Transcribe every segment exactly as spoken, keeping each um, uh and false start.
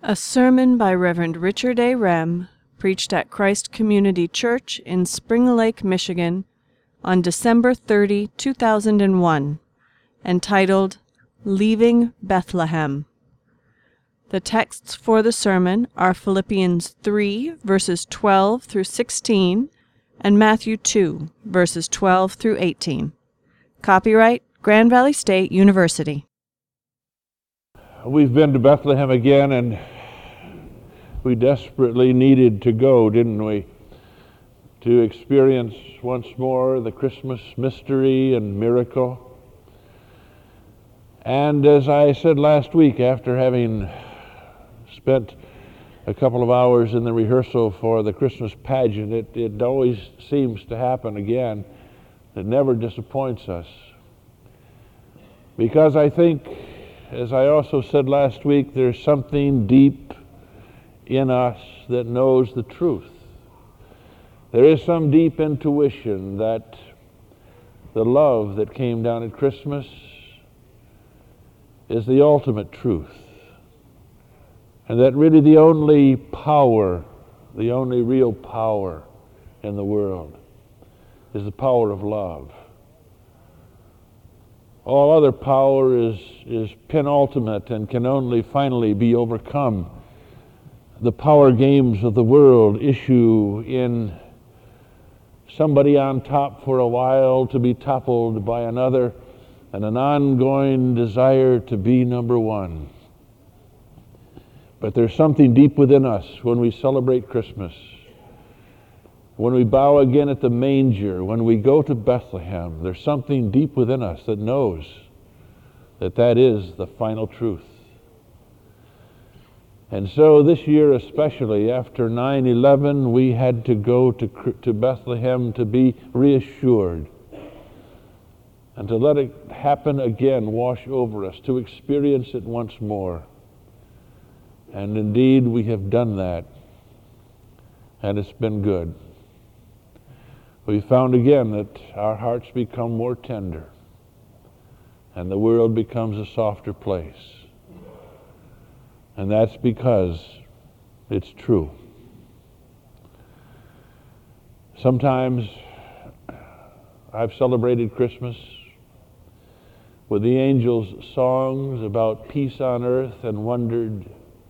A sermon by Reverend Richard A. Rem, preached at Christ Community Church in Spring Lake, Michigan, on December thirtieth, two thousand one, entitled, Leaving Bethlehem. The texts for the sermon are Philippians three, verses twelve through sixteen, and Matthew two, verses twelve through eighteen. Copyright Grand Valley State University. We've been to Bethlehem again, and we desperately needed to go, didn't we? To experience once more the Christmas mystery and miracle. And as I said last week, after having spent a couple of hours in the rehearsal for the Christmas pageant, it, it always seems to happen again. It never disappoints us. Because I think, as I also said last week, there's something deep in us that knows the truth. There is some deep intuition that the love that came down at Christmas is the ultimate truth. And that really the only power, the only real power in the world is the power of love. All other power is, is penultimate and can only finally be overcome. The power games of the world issue in somebody on top for a while to be toppled by another, and an ongoing desire to be number one. But there's something deep within us when we celebrate Christmas, when we bow again at the manger, when we go to Bethlehem. There's something deep within us that knows that that is the final truth. And so this year especially, after nine eleven, we had to go to, to Bethlehem to be reassured and to let it happen again, wash over us, to experience it once more. And indeed, we have done that, and it's been good. We found again that our hearts become more tender, and the world becomes a softer place. And that's because it's true. Sometimes I've celebrated Christmas with the angels' songs about peace on earth and wondered,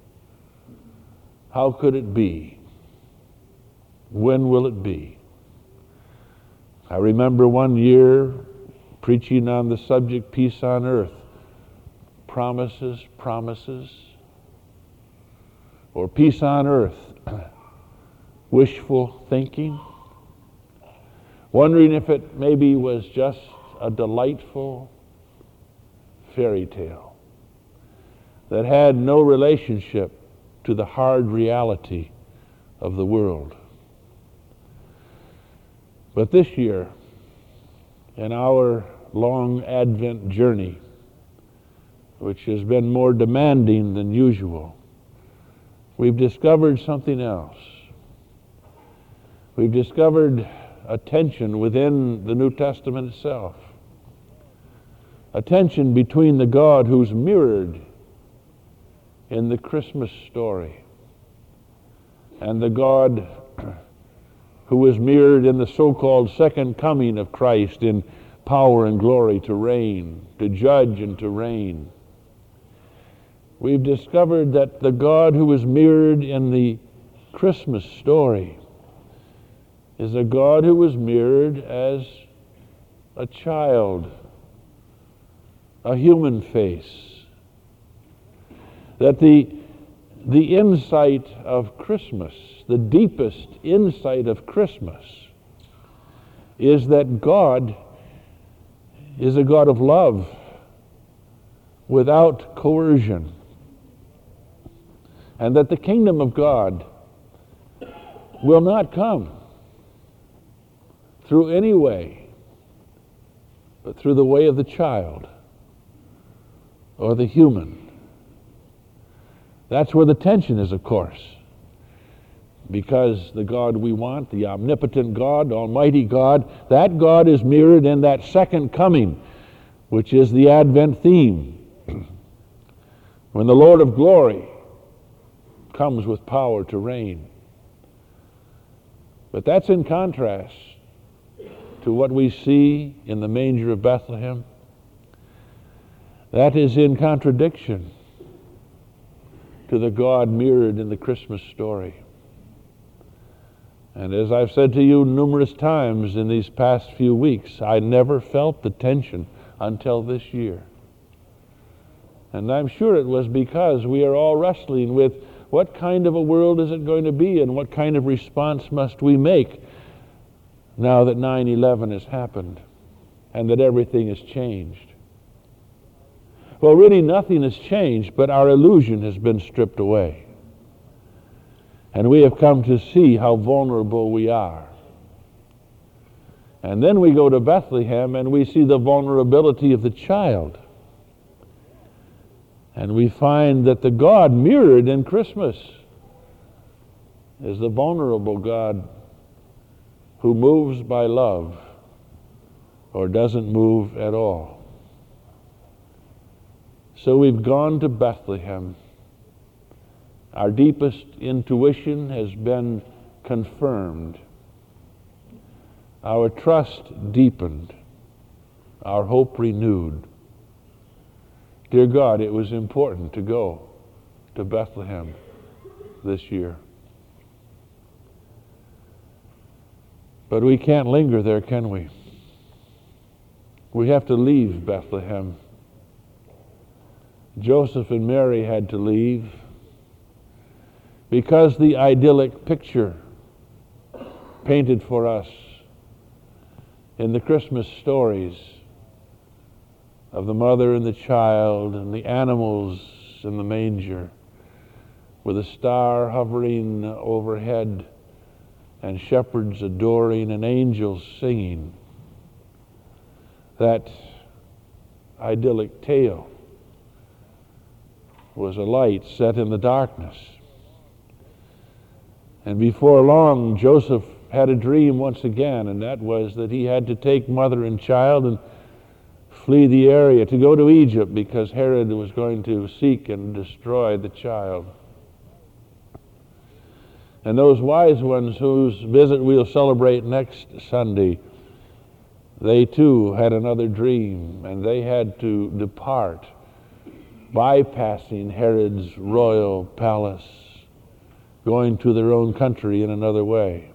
how could it be? When will it be? I remember one year preaching on the subject, peace on earth. Promises, promises. Or peace on earth. Wishful thinking. Wondering if it maybe was just a delightful fairy tale that had no relationship to the hard reality of the world. But this year, in our long Advent journey, which has been more demanding than usual, we've discovered something else. We've discovered a tension within the New Testament itself. A tension between the God who's mirrored in the Christmas story and the God who is mirrored in the so-called second coming of Christ in power and glory to reign, to judge and to reign. We've discovered that the God who is mirrored in the Christmas story is a God who was mirrored as a child, a human face. That the The insight of Christmas, the deepest insight of Christmas, is that God is a God of love without coercion, and that the kingdom of God will not come through any way but through the way of the child or the human. That's where the tension is, of course, because the God we want, the omnipotent God, almighty God, that God is mirrored in that second coming, which is the Advent theme. When the Lord of glory comes with power to reign. But that's in contrast to what we see in the manger of Bethlehem. That is in contradiction to the God mirrored in the Christmas story. And as I've said to you numerous times in these past few weeks, I never felt the tension until this year. And I'm sure it was because we are all wrestling with what kind of a world is it going to be and what kind of response must we make now that nine eleven has happened and that everything has changed. Well, really nothing has changed, but our illusion has been stripped away. And we have come to see how vulnerable we are. And then we go to Bethlehem and we see the vulnerability of the child. And we find that the God mirrored in Christmas is the vulnerable God who moves by love or doesn't move at all. So we've gone to Bethlehem. Our deepest intuition has been confirmed. Our trust deepened. Our hope renewed. Dear God, it was important to go to Bethlehem this year. But we can't linger there, can we? We have to leave Bethlehem. Joseph and Mary had to leave because the idyllic picture painted for us in the Christmas stories of the mother and the child and the animals in the manger with a star hovering overhead and shepherds adoring and angels singing, that idyllic tale was a light set in the darkness. And before long, Joseph had a dream once again, and that was that he had to take mother and child and flee the area, to go to Egypt, because Herod was going to seek and destroy the child. And those wise ones whose visit we'll celebrate next Sunday, they too had another dream, and they had to depart, bypassing Herod's royal palace, going to their own country in another way.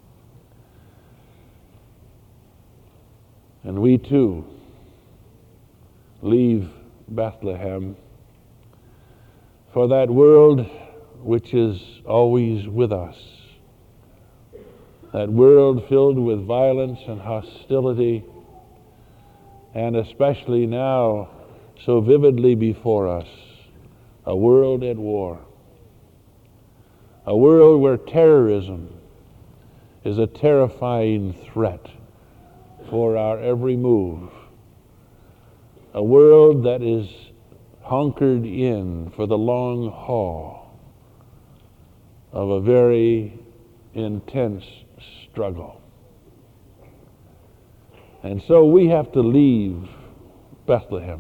And we too leave Bethlehem for that world which is always with us, that world filled with violence and hostility, and especially now so vividly before us, a world at war, a world where terrorism is a terrifying threat for our every move, a world that is hunkered in for the long haul of a very intense struggle. And so we have to leave Bethlehem.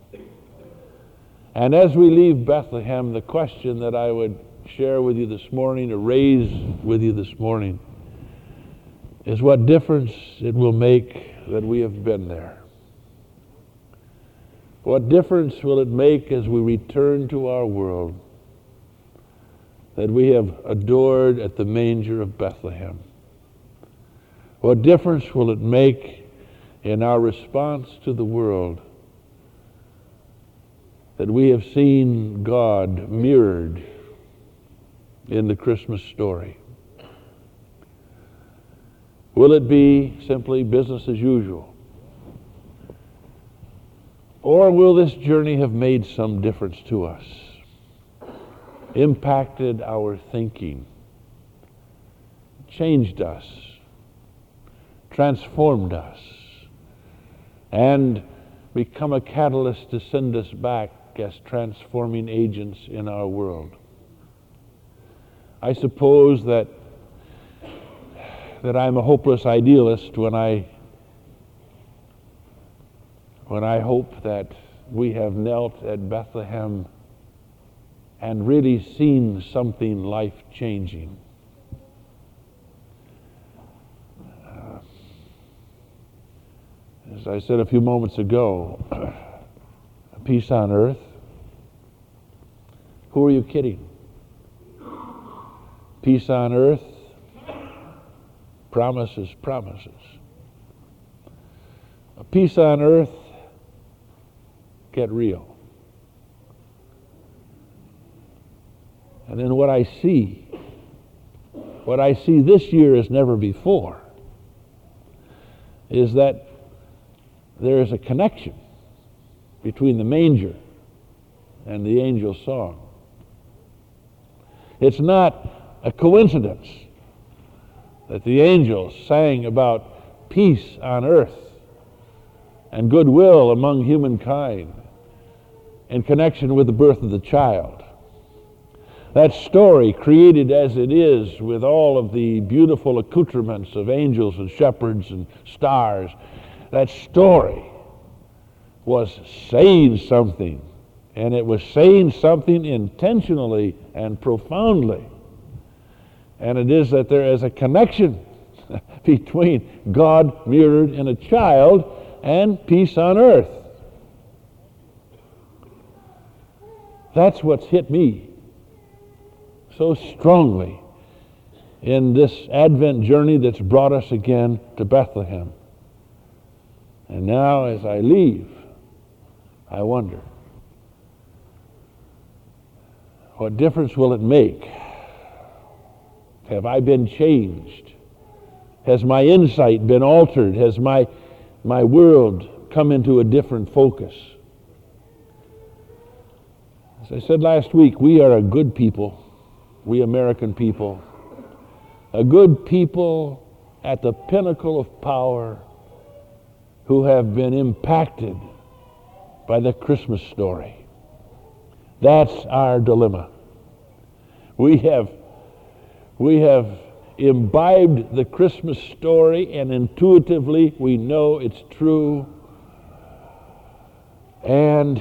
And as we leave Bethlehem, the question that I would share with you this morning, or raise with you this morning, is what difference it will make that we have been there. What difference will it make as we return to our world that we have adored at the manger of Bethlehem? What difference will it make in our response to the world that we have seen God mirrored in the Christmas story? Will it be simply business as usual? Or will this journey have made some difference to us, impacted our thinking, changed us, transformed us, and become a catalyst to send us back as transforming agents in our world? I suppose that that I'm a hopeless idealist when I when I hope that we have knelt at Bethlehem and really seen something life-changing. Uh, as I said a few moments ago, peace on earth. Who are you kidding? Peace on earth, promises, promises. A peace on earth, get real. And then what I see, what I see this year as never before, is that there is a connection between the manger and the angel's song. It's not a coincidence that the angels sang about peace on earth and goodwill among humankind in connection with the birth of the child. That story, created as it is with all of the beautiful accoutrements of angels and shepherds and stars, that story was saying something, and it was saying something intentionally and profoundly. And it is that there is a connection between God mirrored in a child and peace on earth. That's what's hit me so strongly in this Advent journey that's brought us again to Bethlehem. And now as I leave, I wonder, what difference will it make? Have I been changed? Has my insight been altered? Has my, my world come into a different focus? As I said last week, we are a good people, we American people, a good people at the pinnacle of power who have been impacted by the Christmas story. That's our dilemma. We have, we have imbibed the Christmas story, and intuitively we know it's true. And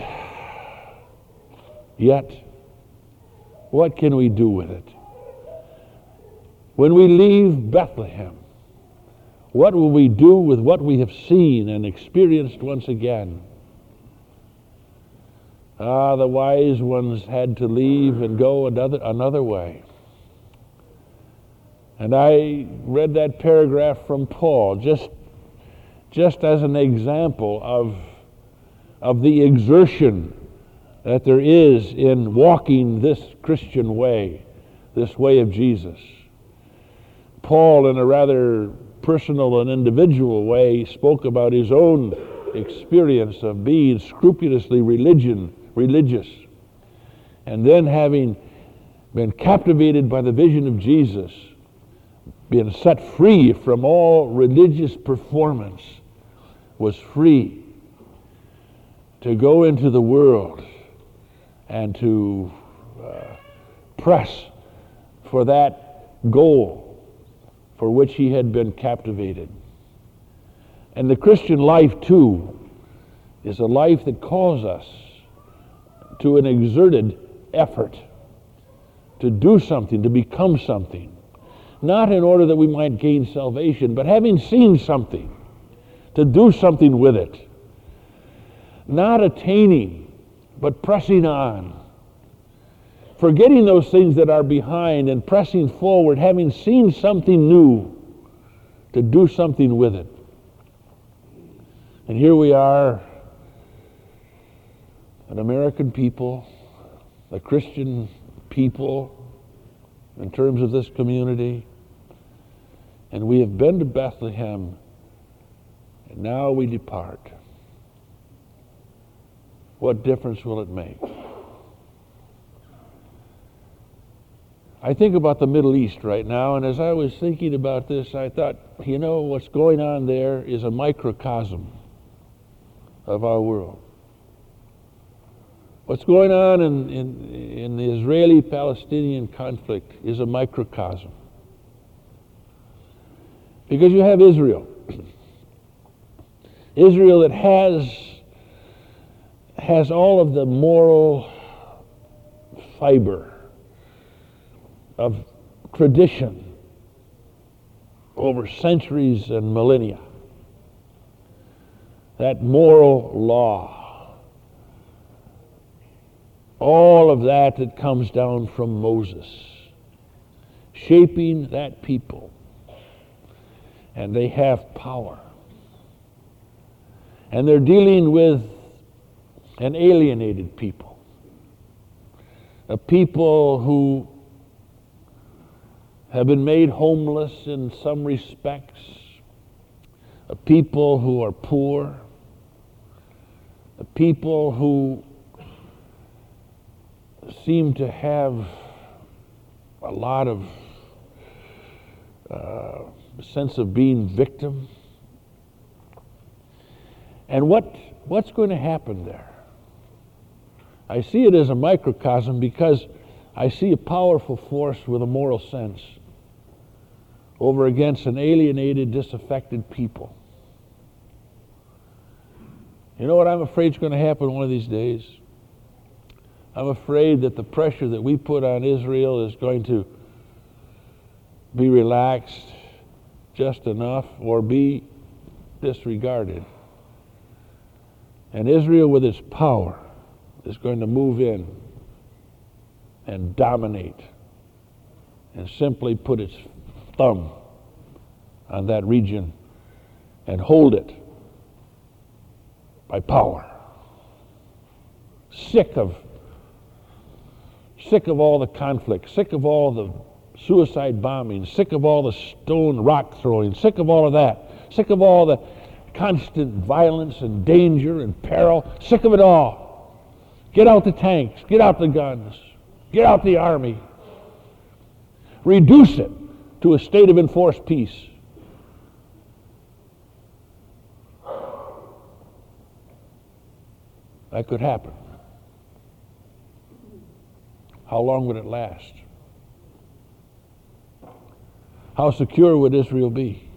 yet, what can we do with it? When we leave Bethlehem, what will we do with what we have seen and experienced once again? Ah, the wise ones had to leave and go another, another way. And I read that paragraph from Paul just, just as an example of, of the exertion that there is in walking this Christian way, this way of Jesus. Paul, in a rather personal and individual way, spoke about his own experience of being scrupulously religion, religious, and then having been captivated by the vision of Jesus, being set free from all religious performance, was free to go into the world and to uh, press for that goal for which he had been captivated. And the Christian life, too, is a life that calls us to an exerted effort to do something, to become something. Not in order that we might gain salvation, but having seen something, to do something with it. Not attaining, but pressing on. Forgetting those things that are behind and pressing forward, having seen something new, to do something with it. And here we are, an American people, a Christian people, in terms of this community, and we have been to Bethlehem, and now we depart. What difference will it make? I think about the Middle East right now, and as I was thinking about this, I thought, you know, what's going on there is a microcosm of our world. What's going on in, in, in the Israeli-Palestinian conflict is a microcosm. Because you have Israel. Israel that has, has all of the moral fiber of tradition over centuries and millennia. That moral law, all of that that comes down from Moses, shaping that people. And they have power. And they're dealing with an alienated people, a people who have been made homeless in some respects, a people who are poor, a people who seem to have a lot of uh, sense of being victim. And what what's going to happen there? I see it as a microcosm because I see a powerful force with a moral sense over against an alienated, disaffected people. You know what I'm afraid is going to happen one of these days? I'm afraid that the pressure that we put on Israel is going to be relaxed just enough or be disregarded. And Israel, with its power, is going to move in and dominate and simply put its thumb on that region and hold it by power. Sick of sick of all the conflict, sick of all the suicide bombing, sick of all the stone rock throwing, sick of all of that, sick of all the constant violence and danger and peril, sick of it all. Get out the tanks, get out the guns, get out the army. Reduce it to a state of enforced peace. That could happen. How long would it last? How secure would Israel be?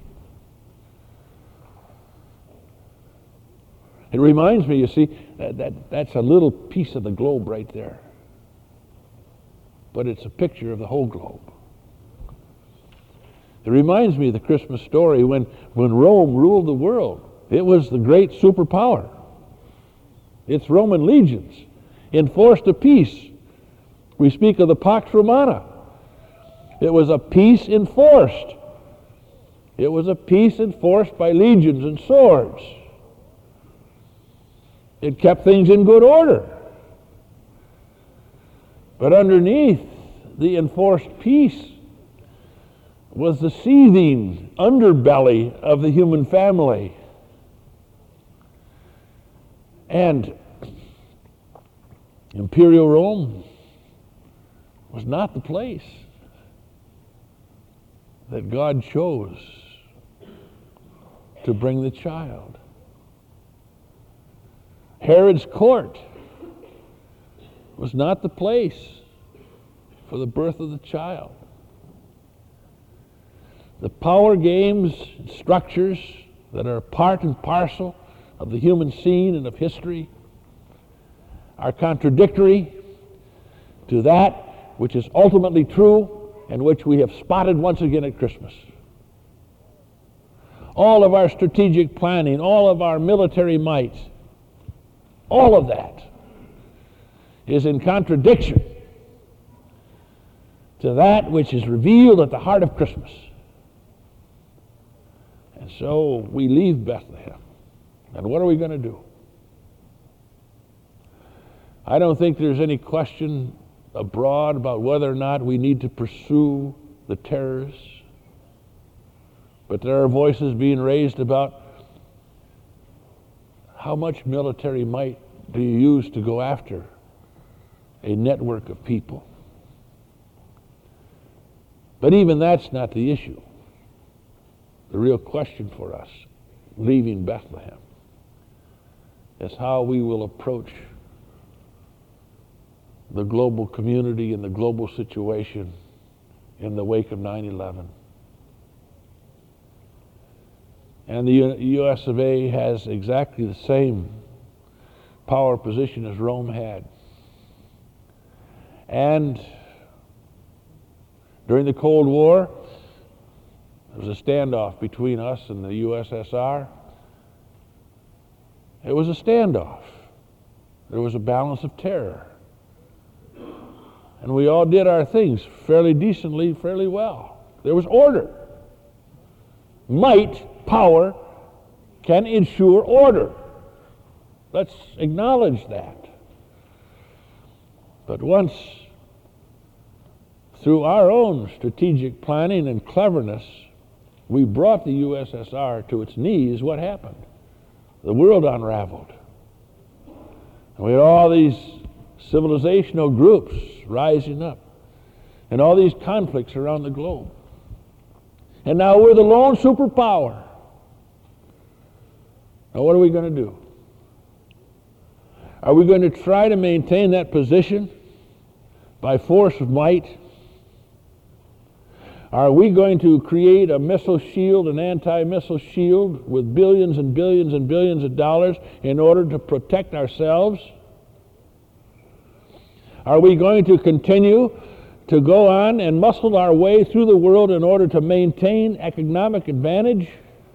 It reminds me, you see, that, that that's a little piece of the globe right there. But it's a picture of the whole globe. It reminds me of the Christmas story when, when Rome ruled the world. It was the great superpower. Its Roman legions enforced a peace. We speak of the Pax Romana. It was a peace enforced. It was a peace enforced by legions and swords. It kept things in good order. But underneath the enforced peace was the seething underbelly of the human family. And Imperial Rome was not the place that God chose to bring the child. Herod's court was not the place for the birth of the child. The power games and structures that are part and parcel of the human scene and of history are contradictory to that which is ultimately true and which we have spotted once again at Christmas. All of our strategic planning, all of our military might, all of that is in contradiction to that which is revealed at the heart of Christmas. And so we leave Bethlehem. And what are we going to do? I don't think there's any question abroad about whether or not we need to pursue the terrorists. But there are voices being raised about how much military might do you use to go after a network of people. But even that's not the issue. The real question for us, leaving Bethlehem, is how we will approach the global community and the global situation in the wake of nine eleven. And the U S of A has exactly the same power position as Rome had. And during the Cold War, there was a standoff between us and the U S S R. It was a standoff. There was a balance of terror. And we all did our things fairly decently, fairly well. There was order. Might, power, can ensure order. Let's acknowledge that. But once, through our own strategic planning and cleverness, we brought the U S S R to its knees, what happened? The world unraveled. And we had all these civilizational groups rising up, and all these conflicts around the globe. And now we're the lone superpower. Now what are we going to do? Are we going to try to maintain that position by force of might? Are we going to create a missile shield, an anti-missile shield with billions and billions and billions of dollars in order to protect ourselves? Are we going to continue to go on and muscle our way through the world in order to maintain economic advantage?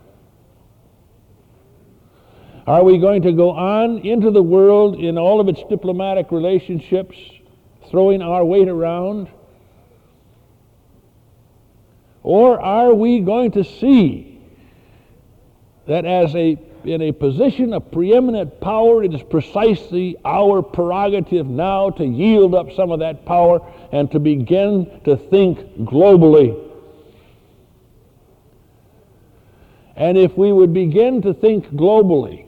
Are we going to go on into the world in all of its diplomatic relationships, throwing our weight around? Or are we going to see that as a in a position of preeminent power, it is precisely our prerogative now to yield up some of that power and to begin to think globally? And if we would begin to think globally,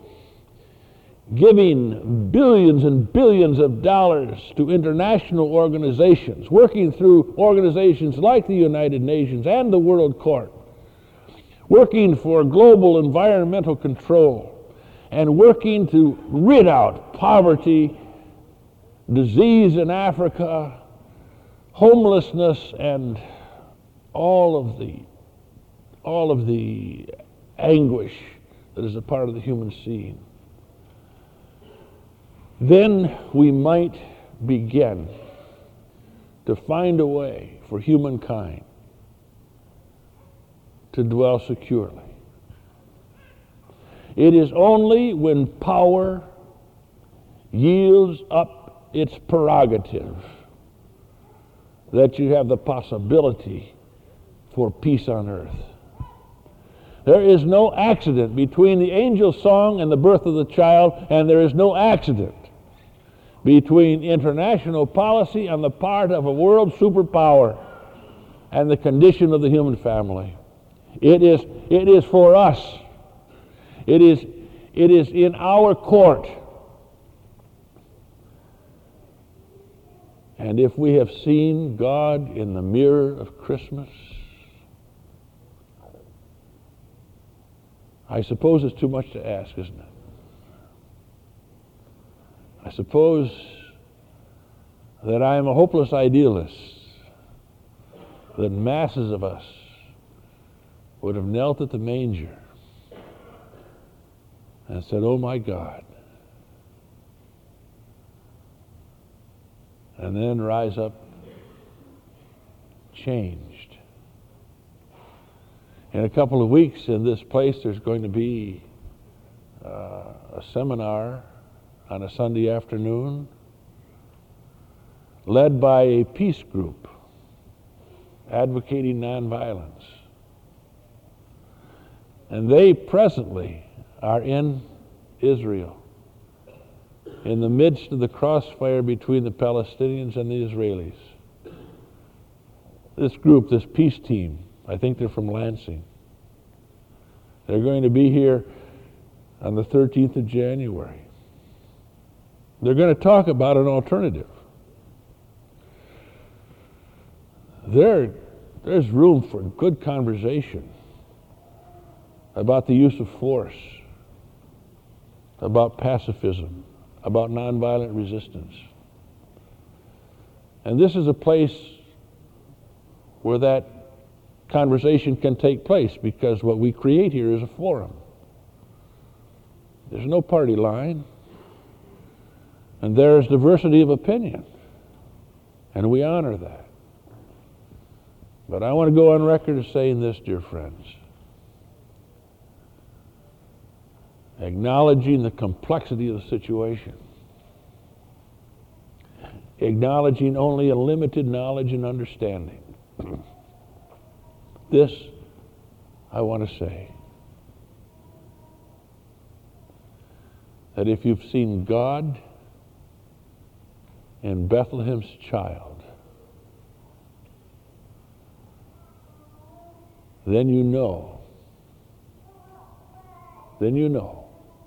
giving billions and billions of dollars to international organizations, working through organizations like the United Nations and the World Court, working for global environmental control, and working to rid out poverty, disease in Africa, homelessness, and all of the all of the anguish that is a part of the human scene, then we might begin to find a way for humankind to dwell securely. It is only when power yields up its prerogative that you have the possibility for peace on earth. There is no accident between the angel's song and the birth of the child, and there is no accident between international policy on the part of a world superpower and the condition of the human family. It is, it is for us. It is, it is in our court. And if we have seen God in the mirror of Christmas, I suppose it's too much to ask, isn't it? I suppose that I am a hopeless idealist, that masses of us would have knelt at the manger and said, "Oh my God," and then rise up changed. In a couple of weeks in this place, there's going to be uh, a seminar on a Sunday afternoon led by a peace group advocating nonviolence. And they presently are in Israel, in the midst of the crossfire between the Palestinians and the Israelis. This group, this peace team, I think they're from Lansing. They're going to be here on the thirteenth of January. They're going to talk about an alternative. There, there's room for good conversation about the use of force, about pacifism, about nonviolent resistance. And this is a place where that conversation can take place, because what we create here is a forum. There's no party line, and there's diversity of opinion. And we honor that. But I want to go on record as saying this, dear friends. Acknowledging the complexity of the situation. Acknowledging only a limited knowledge and understanding. This I want to say. That if you've seen God in Bethlehem's child, then you know, then you know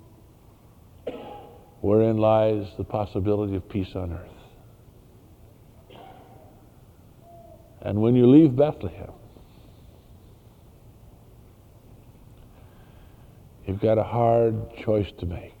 wherein lies the possibility of peace on earth. And when you leave Bethlehem, you've got a hard choice to make.